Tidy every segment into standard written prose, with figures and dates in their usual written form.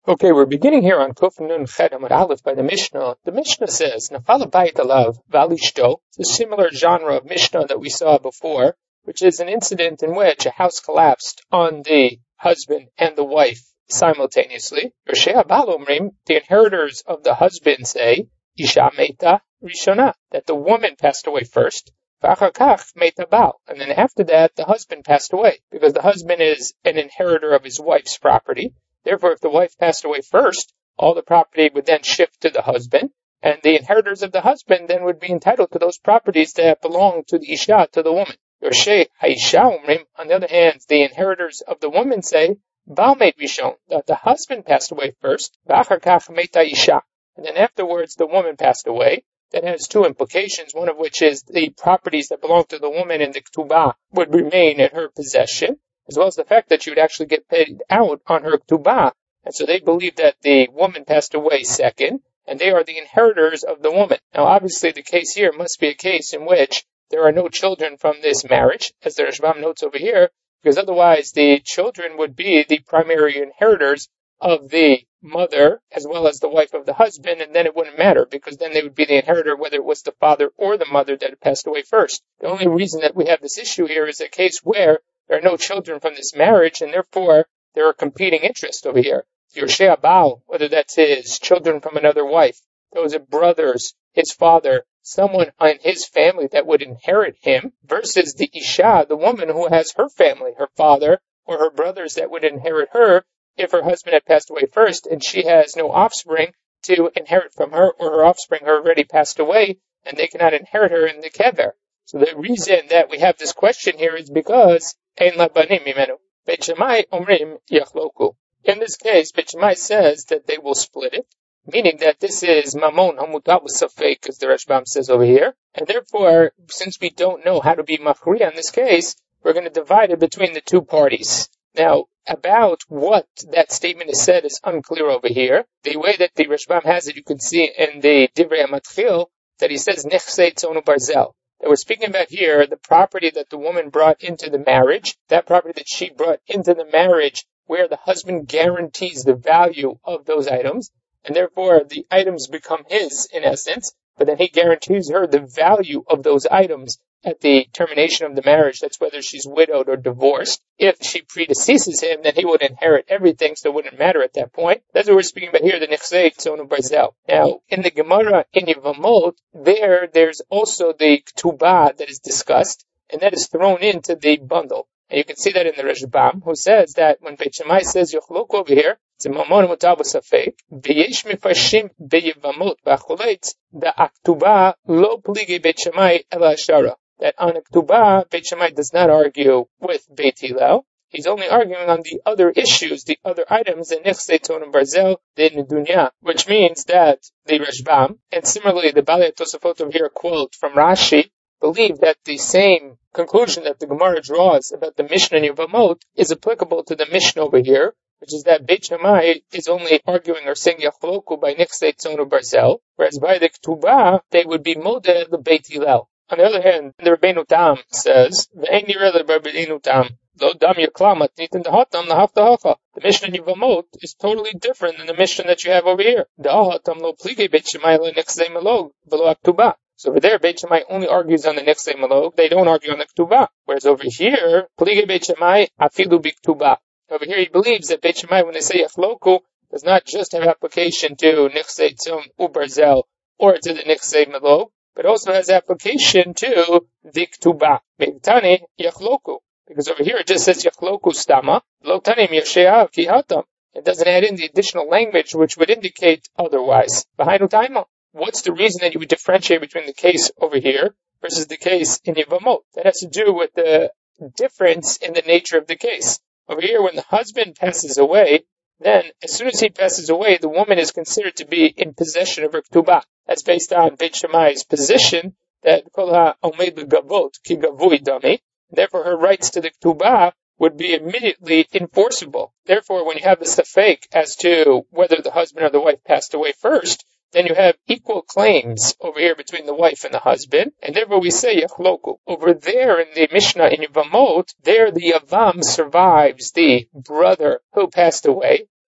Okay, we're beginning here on Kuf Nun Chet Amud Aleph by the Mishnah. The Mishnah says, Nafal Bayit Alav Valishto. It's a similar genre of Mishnah that we saw before, which is an incident in which a house collapsed on the husband and the wife simultaneously. Rishei Abal Omrim, the inheritors of the husband say, Isha Meita Rishona, that the woman passed away first. V'achar kach Meita Bal, and then after that the husband passed away, because the husband is an inheritor of his wife's property. Therefore, if the wife passed away first, all the property would then shift to the husband, and the inheritors of the husband then would be entitled to those properties that belong to the Isha, to the woman. Yorshei Haisha Umrim, on the other hand, the inheritors of the woman say, Baal Meit Rishon, that the husband passed away first, V'achar kach Meita Isha, and then afterwards the woman passed away. That has two implications, one of which is the properties that belong to the woman in the Ketubah would remain in her possession, as well as the fact that she would actually get paid out on her Ketubah. And so they believe that the woman passed away second, and they are the inheritors of the woman. Now obviously the case here must be a case in which there are no children from this marriage, as the Rashbam notes over here, because otherwise the children would be the primary inheritors of the mother as well as the wife of the husband, and then it wouldn't matter, because then they would be the inheritor whether it was the father or the mother that had passed away first. The only reason that we have this issue here is a case where there are no children from this marriage, and therefore there are competing interests over here. Yorshei Abal, whether that's his children from another wife, those are brothers, his father, someone in his family that would inherit him, versus the Isha, the woman who has her family, her father or her brothers that would inherit her if her husband had passed away first, and she has no offspring to inherit from her, or her offspring have already passed away, and they cannot inherit her in the kever. So the reason that we have this question here is because Ein la banim mimenu. Beit Shammai omrim yachloku. In this case, Beit Shammai says that they will split it, meaning that this is mamon hamutal b'safek, as the Rashbam says over here, and therefore, since we don't know how to be machriya in this case, we're going to divide it between the two parties. Now, about what that statement is said is unclear over here. The way that the Rashbam has it, you can see in the Divrei HaMatchil that he says nechsei tzonu barzel. That we're speaking about here the property that the woman brought into the marriage, that property that she brought into the marriage where the husband guarantees the value of those items, and therefore the items become his in essence, but then he guarantees her the value of those items at the termination of the marriage. That's whether she's widowed or divorced. If she predeceases him, then he would inherit everything, so it wouldn't matter at that point. That's what we're speaking about here, the Nechsei Tzonu Barzel. Now, in the Gemara in Yevamot, there's also the Ketubah that is discussed, and that is thrown into the bundle. And you can see that in the Rashbam, who says that when Beit Shammai says Yochlok over here, it's a mamon mutal b'safek, v'yesh mifashim b'Yevamot b'acholetz, the Aktubah lo pligi Beit Shammai ela ashara. That on a Ketubah, Beit Shammai does not argue with Beit Hillel. He's only arguing on the other issues, the other items, the Nechsei Tzonu Barzel, the Nedunya, which means that the Rashbam, and similarly the Balei Tosafot over here quote from Rashi, believe that the same conclusion that the Gemara draws about the Mishnah in Yevamot is applicable to the Mishnah over here, which is that Beit Shammai is only arguing or saying Yachloku by Nechsei Tzonu Barzel, whereas by the Ketubah, they would be Modeh the Beit Hillel. On the other hand, the Rabbeinu Tam says, "Ve'ein nireh leRabbeinu Tam, lo dam yakla matnitin dahatam lahaftahacha." The Mishnah in Yevamot is totally different than the Mishnah that you have over here. Dahatam lo plige Beit Shammai le nechsei melog v'lo Ketubah. So over there, Beit Shammai only argues on the nechsei melog. They don't argue on the Ketubah. Whereas over here, plige Beit Shammai afilu b'Ketubah. Over here, he believes that Beit Shammai, when they say yachloku, does not just have application to nechsei tzum ubarzel or to the nechsei melog, but also has application to the Ketubah. Meitani yachloku. Because over here it just says yachloku stama. Lo tanim yasheav ki hatam. It doesn't add in the additional language which would indicate otherwise. Behind taima. What's the reason that you would differentiate between the case over here versus the case in Yevamot? That has to do with the difference in the nature of the case. Over here, when the husband passes away, then as soon as he passes away, the woman is considered to be in possession of her Ketubah. That's based on Beit Shammai's position that kol ha'omed l'gavot ki gavui dami. Therefore, her rights to the Ketubah would be immediately enforceable. Therefore, when you have the safek as to whether the husband or the wife passed away first, then you have equal claims over here between the wife and the husband, and therefore we say yachloku. Over there in the Mishnah in Yevamot, there the Yavam survives the brother who passed away,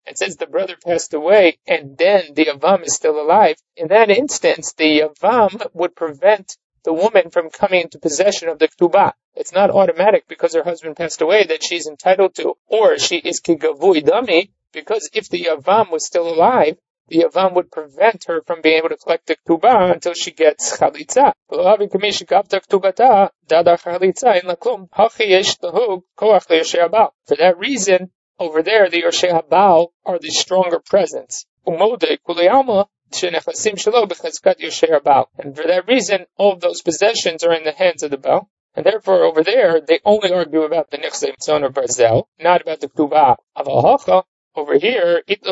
and says the brother passed away, and then the Yavam is still alive, in that instance, the Yavam would prevent the woman from coming into possession of the Ktubah. It's not automatic because her husband passed away that she's entitled to, or she is Kigavui Dami, because if the Yavam was still alive, the Yavam would prevent her from being able to collect the Ktubah until she gets Chalitza. For that reason, over there, the Yorshei HaBaal are the stronger presence. And for that reason, all of those possessions are in the hands of the Baal. And therefore, over there, they only argue about the Nechsei Tzon or Barzel, not about the Ktubah. Over here, for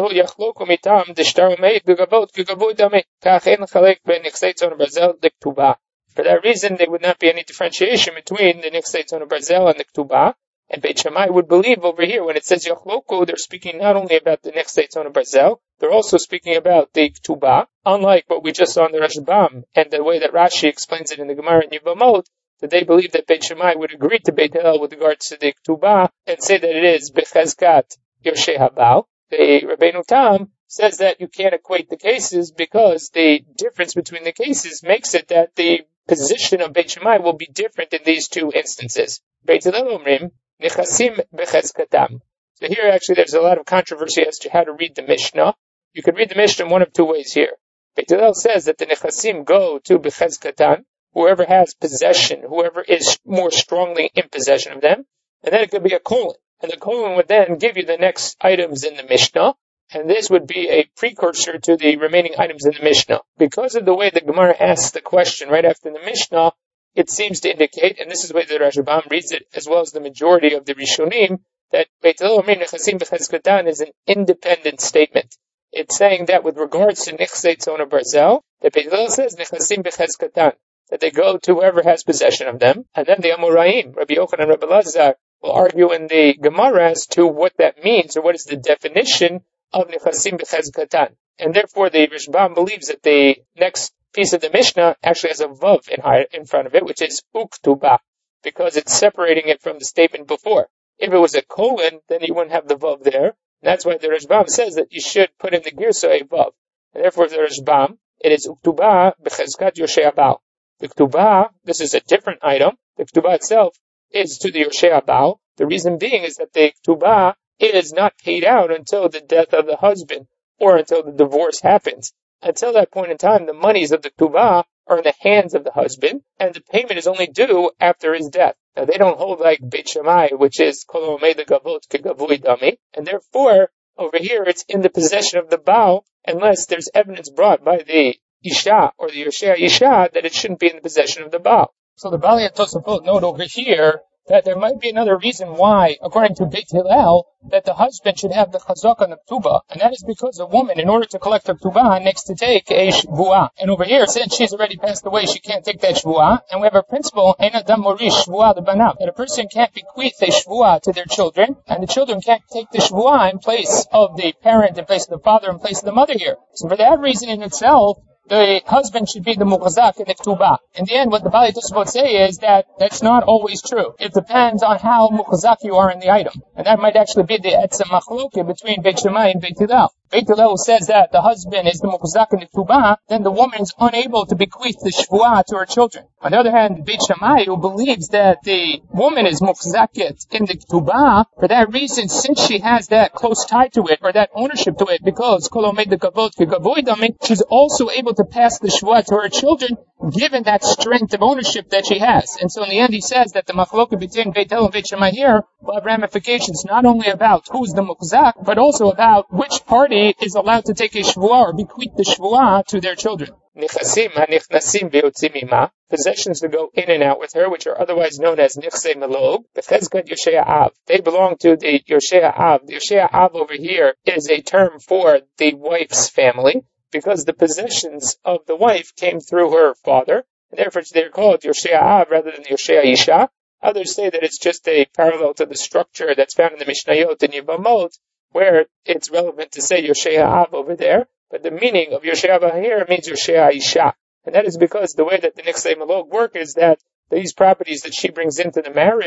that reason, there would not be any differentiation between the Nechsei Tzon or Barzel and the Ktubah. And Beit Shammai would believe over here, when it says Yachloku, they're speaking not only about the Nechsei Tzon or Barzel, they're also speaking about the Ktubah, unlike what we just saw in the Rashbam, and the way that Rashi explains it in the Gemara in Yevamot, that they believe that Beit Shammai would agree to Beit Hillel with regards to the Ktubah, and say that it is Bechazkat Yorshei HaBaal. The Rabbeinu Tam says that you can't equate the cases because the difference between the cases makes it that the position of Beit Shammai will be different in these two instances. Beit Hillel Omrim, Nechasim Bechazkatam. So here actually there's a lot of controversy as to how to read the Mishnah. You could read the Mishnah in one of two ways here. Beit Hillel says that the Nechasim go to Bechazkatan, whoever has possession, whoever is more strongly in possession of them, and then it could be a colon. And the colon would then give you the next items in the Mishnah, and this would be a precursor to the remaining items in the Mishnah. Because of the way the Gemara asks the question right after the Mishnah, it seems to indicate, and this is the way the Rashbam reads it, as well as the majority of the Rishonim, that Beit Hillel Omrim Nechasim Bechazkatan is an independent statement. It's saying that with regards to Nechsei Tzon or Barzel, that Beit Hillel says Nechasim Bechazkatan, that they go to whoever has possession of them, and then the Amoraim, Rabbi Yochanan and Rabbi Lazar, will argue in the Gemara as to what that means, or what is the definition of Nechasim Bechazkatan. And therefore the Rashbam believes that the next piece of the Mishnah actually has a vav in front of it, which is Uktubah, because it's separating it from the statement before. If it was a colon, then you wouldn't have the vav there. And that's why the Rashbam says that you should put in the Girsa a vav. And therefore the Rashbam, it is Uktubah Bechazkat Yorshei HaBaal. The Ktubah, this is a different item. The Ktubah itself is to the Yorshei HaBaal. The reason being is that the Ktubah is not paid out until the death of the husband or until the divorce happens. Until that point in time, the monies of the Ktubah are in the hands of the husband, and the payment is only due after his death. Now, they don't hold like Beit Shammai, which is Kol Omei Legavot Kegavui Dami, and therefore, over here, it's in the possession of the Baal, unless there's evidence brought by the Isha or the Yorshei Isha that it shouldn't be in the possession of the Baal. So the Baalei Tosafot note over here that there might be another reason why, according to Beit Hillel, that the husband should have the chazak on the ktubah, and that is because a woman, in order to collect her ktubah, needs to take a shvuah. And over here, since she's already passed away, she can't take that shvuah, and we have a principle, ein adam morish shvuah lebanav, that a person can't bequeath a shvuah to their children, and the children can't take the shvuah in place of the parent, in place of the father, in place of the mother here. So for that reason in itself, the husband should be the muchazak in the ktubah. In the end, what the Baalei Tosafot say is that that's not always true. It depends on how muchazak you are in the item. And that might actually be the etzem machloke between Beit Shammai and Beit Hillel. Beit Hillel says that the husband is the muchazak in the ktubah, then the woman is unable to bequeath the shvuah to her children. On the other hand, Beit Shammai, who believes that the woman is muchzaket in the ktubah, for that reason, since she has that close tie to it, or that ownership to it, because kol omed lekavot kegavui dami, she's also able to pass the shvuah to her children, given that strength of ownership that she has. And so in the end, he says that the machloka between Beit Hillel and Beit Shammai here will have ramifications not only about who's the muchzak, but also about which party is allowed to take a shvuah or bequeath the shvuah to their children. Nichasim hanichnasim v'yotzim ima, possessions that go in and out with her, which are otherwise known as nichsei melog, bechezkat Yorshei Av. They belong to the Yorshei Av. The Yorshei Av over here is a term for the wife's family, because the possessions of the wife came through her father, and therefore they're called Yorshei Av rather than Yorshei Isha. Others say that it's just a parallel to the structure that's found in the Mishnayot and Yevamot, where it's relevant to say Yorshei Av over there, but the meaning of Yorshei Av here means Yorshei Isha. And that is because the way that the Nichsei Melog work is that these properties that she brings into the marriage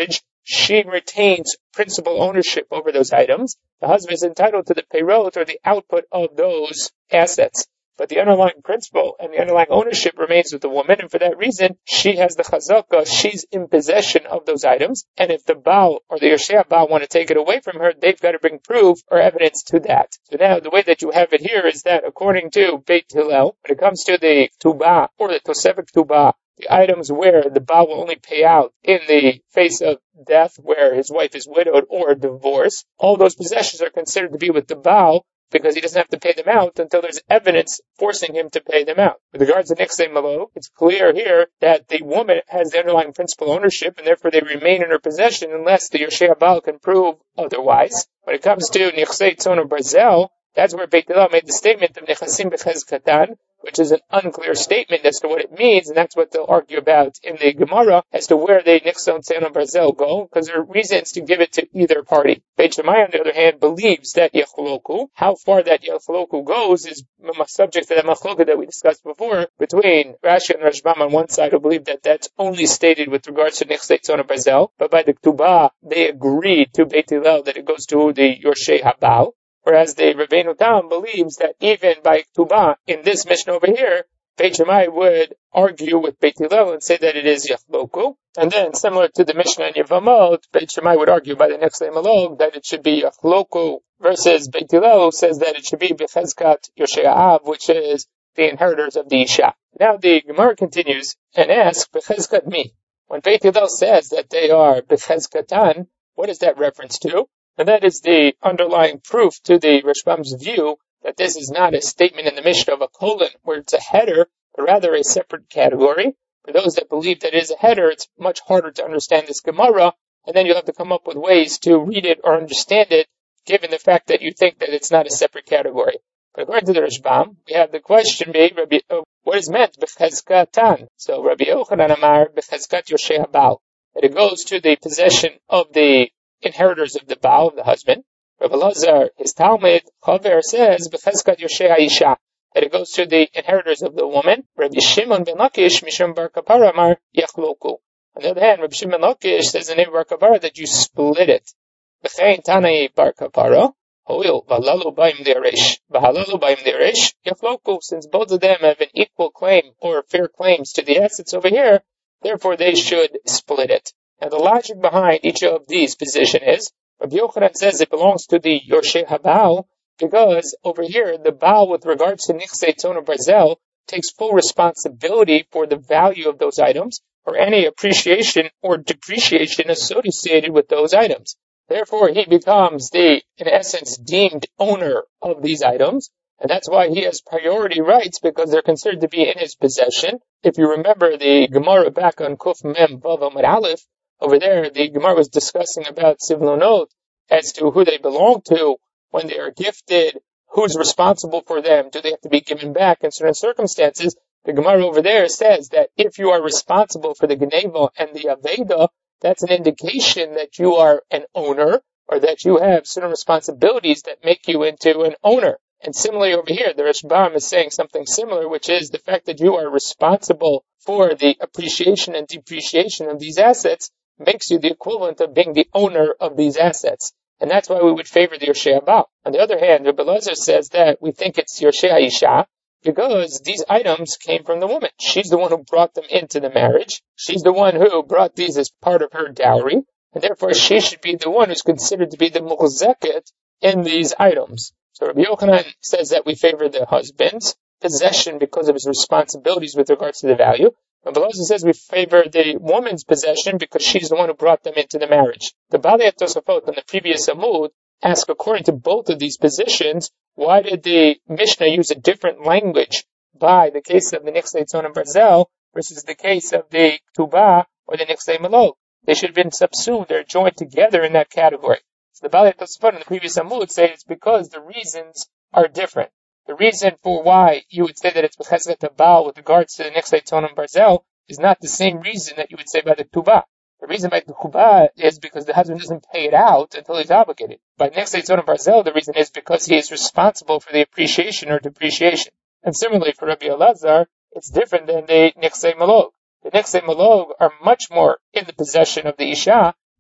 she retains principal ownership over those items. The husband is entitled to the peirot, or the output of those assets. But the underlying principle and the underlying ownership remains with the woman, and for that reason, she has the chazakah, she's in possession of those items, and if the Baal or the Yoshea Baal want to take it away from her, they've got to bring proof or evidence to that. So now, the way that you have it here is that according to Beit Hillel, when it comes to the Ktubah, or the Tosefet Ktubah, the items where the Baal will only pay out in the face of death, where his wife is widowed, or divorce, all those possessions are considered to be with the Baal, because he doesn't have to pay them out until there's evidence forcing him to pay them out. With regards to Nichsei Malog, it's clear here that the woman has the underlying principal ownership, and therefore they remain in her possession unless the Yoshea Baal can prove otherwise. When it comes to Nichsei Tzon Barzel, that's where Beit Hillel made the statement of Nechasim B'chezkatan, which is an unclear statement as to what it means, and that's what they'll argue about in the Gemara as to where they Nichson Tzon Barzel go, because there are reasons to give it to either party. Beit Shammai, on the other hand, believes that Yachloku. How far that Yachloku goes is subject to the machloka that we discussed before between Rashi and Rashbam on one side, who believe that that's only stated with regards to Nichsei Tzon Barzel, but by the Ktubah, they agree to Beit Hillel that it goes to the Yoshei Habal. Whereas the Rabbeinu Tam believes that even by Ktubah, in this Mishnah over here, Beit Shammai would argue with Beit Hillel and say that it is Yachloku. And then, similar to the Mishnah in Yevamot, Beit Shammai would argue by the Nichsei Malog that it should be Yachloku, versus Beit Hillel, who says that it should be Bechezkat Yoshei Av, which is the inheritors of the Isha. Now the Gemara continues and asks, Bechezkat mi. When Beit Hillel says that they are Bechezkatan, what is that reference to? And that is the underlying proof to the Rashbam's view that this is not a statement in the Mishnah of a colon where it's a header, but rather a separate category. For those that believe that it is a header, it's much harder to understand this Gemara, and then you'll have to come up with ways to read it or understand it, given the fact that you think that it's not a separate category. But according to the Rashbam, we have the question, what is meant, Bechezkatan? So Rabbi Yochanan Amar, Bechezkat Yoshei Habal. That it goes to the possession of the inheritors of the Baal, of the husband. Rabbi Lazar, his Talmud, Chaver, says, Bechezkat Yoshei Ha'isha, that it goes to the inheritors of the woman. Rabbi Shimon ben Lakish, Mishum bar Kapara, Amar Yachloku. On the other hand, Rabbi Shimon ben Lakish says in the name of bar Kapara that you split it. B'chein Tanai bar Kapara, Hoil, Valalu Baim Deresh, Vahalalu Baim Deresh, Yachloku, since both of them have an equal claim or fair claims to the assets over here, therefore they should split it. Now the logic behind each of these positions is, Rabbi Yochanan says it belongs to the Yoshei Habal, because over here, the Baal with regards to Nichsei Tzon Barzel takes full responsibility for the value of those items, or any appreciation or depreciation associated with those items. Therefore, he becomes in essence, deemed owner of these items, and that's why he has priority rights, because they're considered to be in his possession. If you remember the Gemara back on Kuf Mem Vav Amud Aleph, over there, the Gemara was discussing about Sivlonot as to who they belong to when they are gifted, who's responsible for them, do they have to be given back in certain circumstances. The Gemara over there says that if you are responsible for the Geneva and the Aveda, that's an indication that you are an owner, or that you have certain responsibilities that make you into an owner. And similarly over here, the Rashbam is saying something similar, which is the fact that you are responsible for the appreciation and depreciation of these assets makes you the equivalent of being the owner of these assets. And that's why we would favor the Yoshei Habal. On the other hand, Rabbi Lazar says that we think it's Yoshei Ha'isha because these items came from the woman. She's the one who brought them into the marriage. She's the one who brought these as part of her dowry. And therefore, she should be the one who's considered to be the muchzeket in these items. So Rabbi Yochanan says that we favor the husband's possession because of his responsibilities with regards to the value. Rabbi Lazar says we favor the woman's possession because she's the one who brought them into the marriage. The Balei Tosafot on the previous Amud ask, according to both of these positions, why did the Mishnah use a different language by the case of the Nichsei Tzon Barzel versus the case of the Ktubah or the Nichsei Malog? They should have been subsumed or joined together in that category. So the Balei Tosafot in the previous Amud say it's because the reasons are different. The reason for why you would say that it's Bechezkat Habal with regards to the Nichsei Tzon Barzel is not the same reason that you would say by the Ktubah. The reason by the Ktubah is because the husband doesn't pay it out until he's obligated. By Nichsei Tzon Barzel, the reason is because he is responsible for the appreciation or depreciation. And similarly for Rabbi Elazar, it's different than the Nichsei Malog. The Nichsei Malog are much more in the possession of the Isha,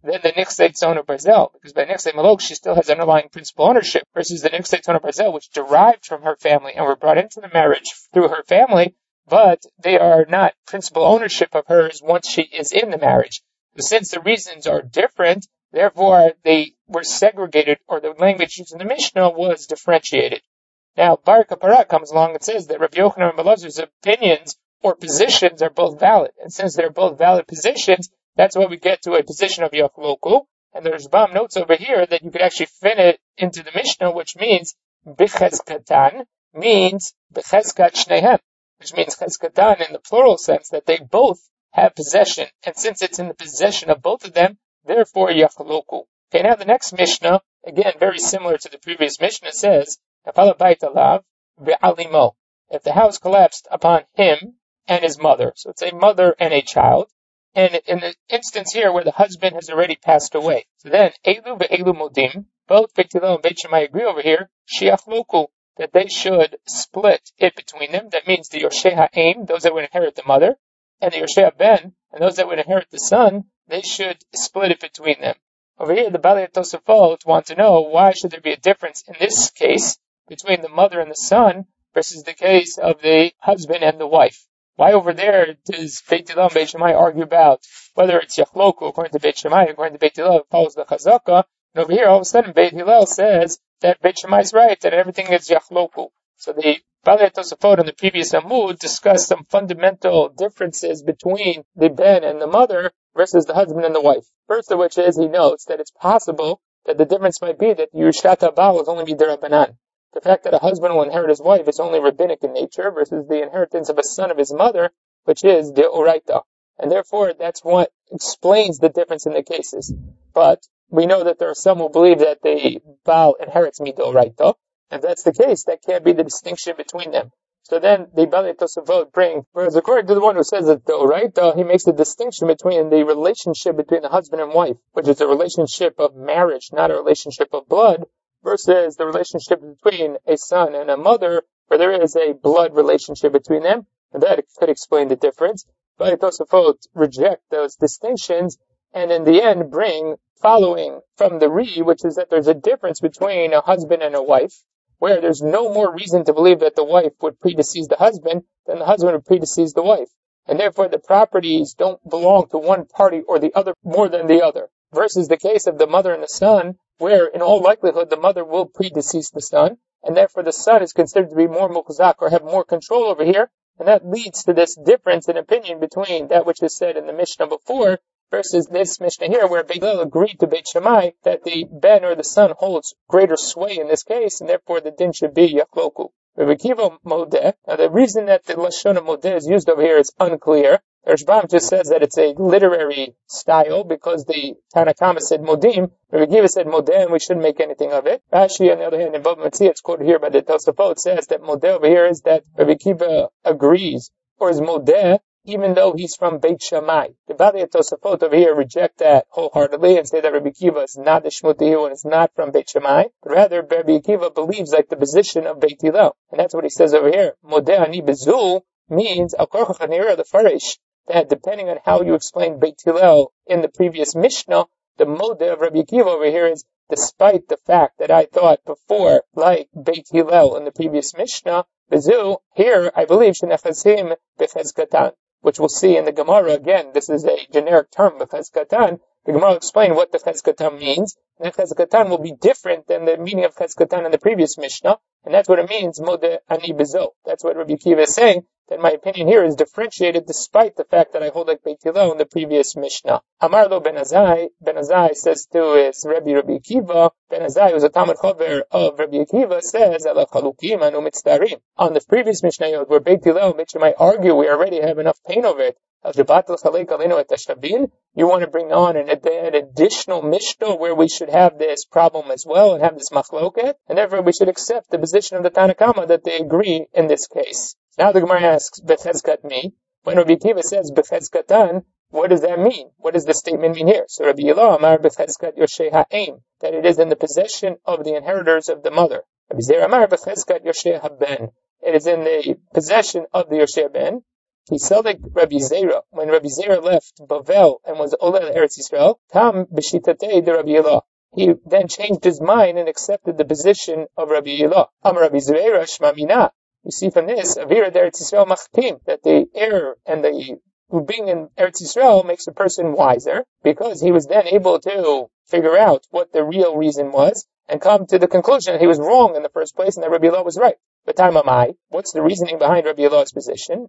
than the Nichsei Tzona Barzel, because by Nichsei Malok she still has underlying principal ownership, versus the Nichsei Tzona Barzel, which derived from her family and were brought into the marriage through her family, but they are not principal ownership of hers once she is in the marriage. But since the reasons are different, therefore they were segregated, or the language used in the Mishnah was differentiated. Now, Bar Kapara comes along and says that Rabbi Yochanan and Elazar's opinions or positions are both valid. And since they're both valid positions, that's why we get to a position of Yachloku. And the Rashbam notes over here that you could actually fit it into the Mishnah, which means B'chezkatan means B'chezkat Shnehem, which means Chezkatan in the plural sense, that they both have possession. And since it's in the possession of both of them, therefore Yachloku. Okay, now the next Mishnah, again, very similar to the previous Mishnah, says, if the house collapsed upon him and his mother, so it's a mother and a child, and in the instance here where the husband has already passed away, so then Elu ve'elu modim, both Beit Hillel and Beit Shammai agree over here, shiachloku, that they should split it between them. That means the Yoshei Ha'im, those that would inherit the mother, and the Yoshei Ben, and those that would inherit the son, they should split it between them. Over here, the Balei Tosafot want to know, why should there be a difference in this case between the mother and the son versus the case of the husband and the wife? Why over there does Beit Hillel and Beit Shammai argue about whether it's Yachloku according to Beit Shammai, according to Beit Hillel it follows the Chazaka, and over here all of a sudden Beit Hillel says that Beit Shammai is right, that everything is Yachloku. So the Balei Tosafot in the previous Amud discussed some fundamental differences between the Ben and the mother versus the husband and the wife. First of which is, he notes that it's possible that the difference might be that Yerushat Haba will only be Derabanan. The fact that a husband will inherit his wife is only rabbinic in nature versus the inheritance of a son of his mother, which is Deoraita. And therefore, that's what explains the difference in the cases. But we know that there are some who believe that the Baal inherits Midoraita. If that's the case, that can't be the distinction between them. So then the Balei Tosafot bring, whereas according to the one who says that Deoraita, he makes the distinction between the relationship between the husband and wife, which is a relationship of marriage, not a relationship of blood, versus the relationship between a son and a mother, where there is a blood relationship between them, and that could explain the difference. But Tosafot reject those distinctions, and in the end bring following from the Ri, which is that there's a difference between a husband and a wife, where there's no more reason to believe that the wife would predecease the husband than the husband would predecease the wife. And therefore the properties don't belong to one party or the other more than the other. Versus the case of the mother and the son, where in all likelihood the mother will predecease the son, and therefore the son is considered to be more mukhzak or have more control over here, and that leads to this difference in opinion between that which is said in the Mishnah before versus this Mishnah here, where Beit Hillel agreed to Beit Shammai that the ben or the son holds greater sway in this case, and therefore the din should be Yachloku. Rabbi Akiva Modeh, now the reason that the Lashon of Modeh is used over here is unclear. Rashbam just says that it's a literary style because the Tanakama said Modim, Rabbi Akiva said Modeh, and we shouldn't make anything of it. Rashi, on the other hand, in Bava Metzia, it's quoted here by the Tosafot, says that Modeh over here is that Rabbi Akiva agrees, or is Modeh, even though he's from Beit Shammai. The Balei Tosafot over here reject that wholeheartedly and say that Rabbi Akiva is not the Shmutihu and is not from Beit Shammai, but rather Rabbi Akiva believes like the position of Beit Hillel. And that's what he says over here. Modeh ani bezul means, al korcha chanira the farish, that depending on how you explain Beit Hillel in the previous Mishnah, the Modeh of Rabbi Akiva over here is, despite the fact that I thought before, like Beit Hillel in the previous Mishnah, bezul, here I believe shenechazim b'chezkatan, which we'll see in the Gemara. Again, this is a generic term, b'chezkatan. The Gemara will explain what the chezkatan means, and chezkatan will be different than the meaning of chezkatan in the previous Mishnah, and that's what it means, Modeh ani bezo. That's what Rabbi Akiva is saying, that my opinion here is differentiated despite the fact that I hold like Beit Hillel in the previous Mishnah. Amar lo Ben Azai says to his Rabbi Akiva, Ben Azai, who's a Talmud Chaver of Rabbi Akiva, says, Ala chalukim anu mitztarim. On the previous Mishnah, where Beit Hillel and Beit Shammai argue, we already have enough pain over it. You want to bring on an additional Mishnah where we should have this problem as well and have this machloket, and therefore we should accept the position of the Tanakama that they agree in this case. Now the Gemara asks, Bechezkat me, when Rabbi Akiva says Bechezkatan, what does that mean? What does the statement mean here? So Rabbi Yilo Amar Bechezkat Yoshei Ha'im, that it is in the possession of the inheritors of the mother. Rabbi Zera Amar Bechezkat Yoshei Haben, it is in the possession of the Yoshei Ben. Kiselik Rabbi Zera, when Rabbi Zera left Bavel and was Ola Eretz Yisrael, Tam B'shitatei de Rabbi Yelah. He then changed his mind and accepted the position of Rabbi Yelah. Am Rabbi Zera Shmamina. You see from this, Avira de Eretz Yisrael Machtim, that the error and the being in Eretz Yisrael makes a person wiser, because he was then able to figure out what the real reason was and come to the conclusion that he was wrong in the first place and that Rabbi Yelah was right. But time amai, what's the reasoning behind Rabbi Yelah's position?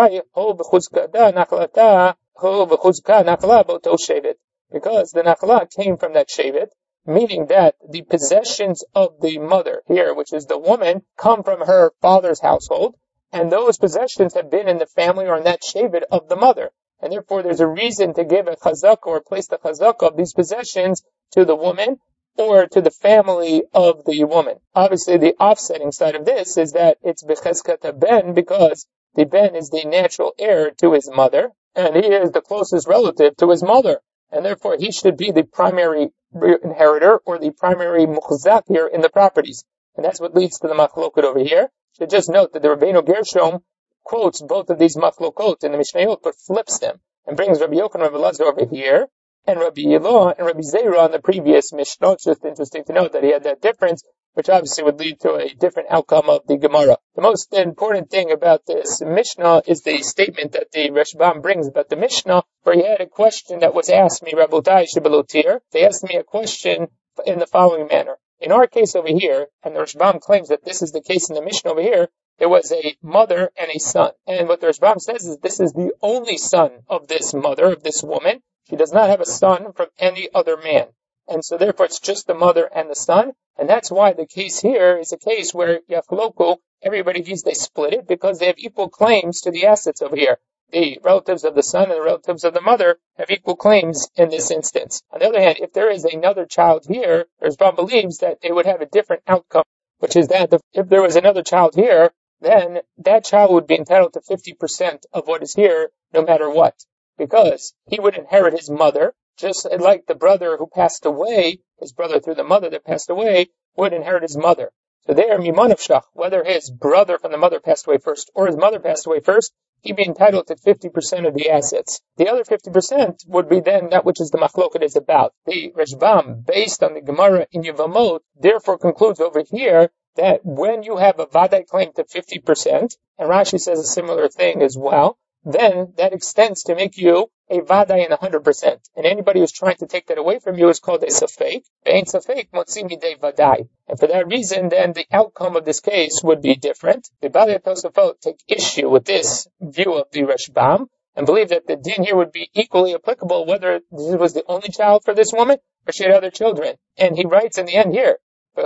Because the nachla came from that shevet, meaning that the possessions of the mother here, which is the woman, come from her father's household, and those possessions have been in the family or in that shevet of the mother. And therefore there's a reason to give a chazakah or place the chazakah of these possessions to the woman or to the family of the woman. Obviously the offsetting side of this is that it's becheskat ben, because the ben is the natural heir to his mother, and he is the closest relative to his mother, and therefore he should be the primary inheritor or the primary muchzak here in the properties. And that's what leads to the machlokot over here. So just note that the Rabbeinu Gershom quotes both of these machlokot in the Mishnayot, but flips them and brings Rabbi Yochanan and Rabbi Elazar over here, and Rabbi Yelah and Rabbi Zera on the previous Mishnah. It's just interesting to note that he had that difference, which obviously would lead to a different outcome of the Gemara. The most important thing about this Mishnah is the statement that the Rashbam brings about the Mishnah, where he had a question that was asked me, Rabotai Shebalotir. They asked me a question in the following manner. In our case over here, and the Rashbam claims that this is the case in the Mishnah over here, there was a mother and a son. And what the Rashbam says is this is the only son of this mother, of this woman. She does not have a son from any other man. And so therefore it's just the mother and the son. And that's why the case here is a case where Yachloku, everybody views they split it because they have equal claims to the assets over here. The relatives of the son and the relatives of the mother have equal claims in this instance. On the other hand, if there is another child here, Rashbam believes that it would have a different outcome, which is that if there was another child here, then that child would be entitled to 50% of what is here, no matter what. Because he would inherit his mother, just like the brother who passed away, his brother through the mother that passed away, would inherit his mother. So there, mimanavshach, whether his brother from the mother passed away first or his mother passed away first, he'd be entitled to 50% of the assets. The other 50% would be then that which is the machloket is about. The Rashbam, based on the Gemara in Yevamot, therefore concludes over here that when you have a vadai claim to 50%, and Rashi says a similar thing as well, then that extends to make you a vadai in 100%. And anybody who's trying to take that away from you is called a safek. Ve'ein safek motzi midei vadai. And for that reason, then the outcome of this case would be different. The Balei Tosafot take issue with this view of the Rashbam and believe that the din here would be equally applicable whether this was the only child for this woman or she had other children. And he writes in the end here,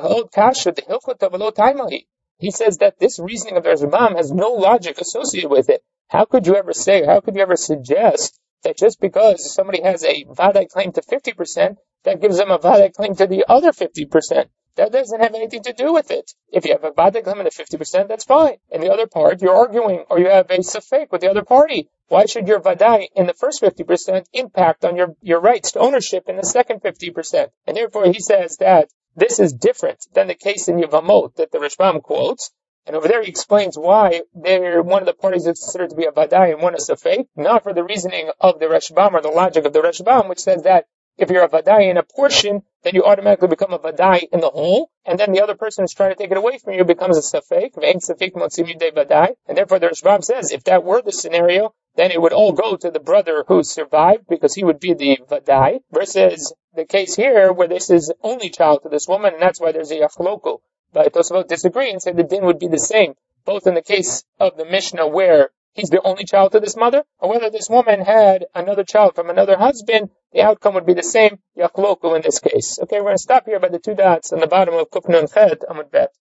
he says that this reasoning of the Rashbam has no logic associated with it. How could you ever suggest that just because somebody has a vadai claim to 50%, that gives them a vadai claim to the other 50%? That doesn't have anything to do with it. If you have a vadai claim to 50%, that's fine. In the other part, you're arguing, or you have a safek with the other party. Why should your vadai in the first 50% impact on your rights to ownership in the second 50%? And therefore, he says that this is different than the case in Yevamot that the Rashbam quotes. And over there he explains why one of the parties is considered to be a vadai and one a safek, not for the reasoning of the Rashbam or the logic of the Rashbam, which says that if you're a vadai in a portion, then you automatically become a vadai in the whole, and then the other person who's trying to take it away from you becomes a safek, and therefore the Rashbam says if that were the scenario, then it would all go to the brother who survived because he would be the vadai, versus the case here where this is only child to this woman, and that's why there's a yachloku. But Tosafot disagree and say the din would be the same, both in the case of the Mishnah where he's the only child to this mother, or whether this woman had another child from another husband, the outcome would be the same, yachloku in this case. Okay, we're going to stop here by the two dots on the bottom of Kuf Nun Chet Amud Bet.